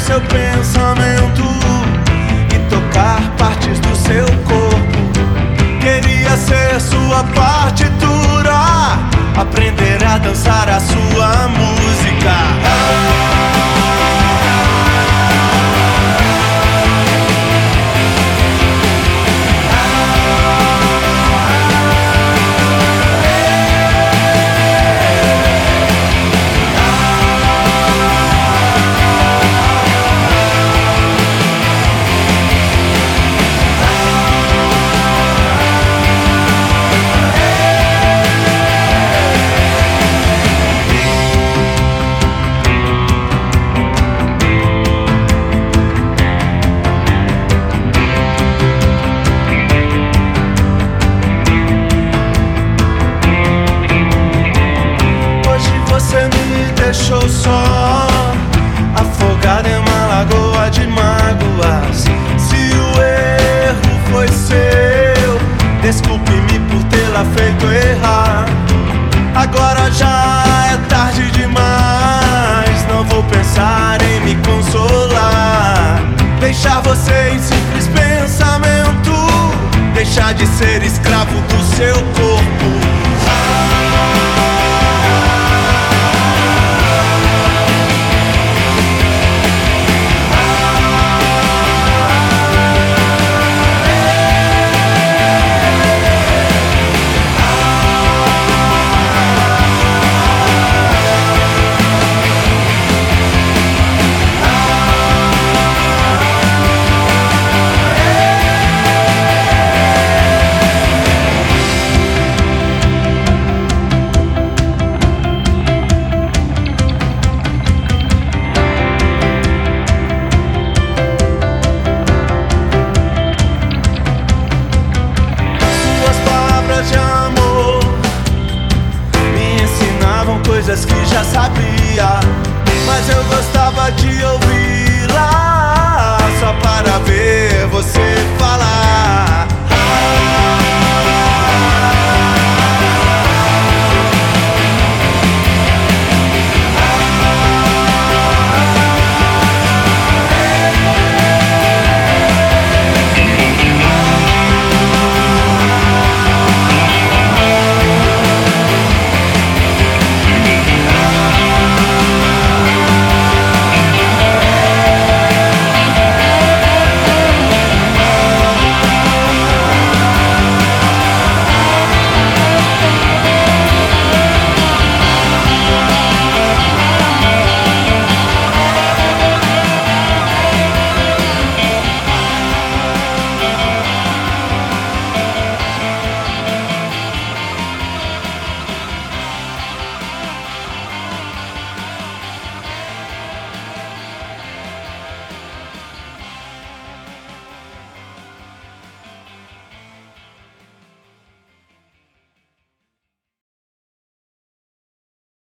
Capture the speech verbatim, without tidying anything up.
seu pensamento e tocar partes do seu corpo. Queria ser sua partitura, aprender a dançar a sua música. Deixou só, afogado em uma lagoa de mágoas. Se o erro foi seu, desculpe-me por tê-la feito errar. Agora já é tarde demais, não vou pensar em me consolar. Deixar você em simples pensamento, deixar de ser escravo do seu corpo.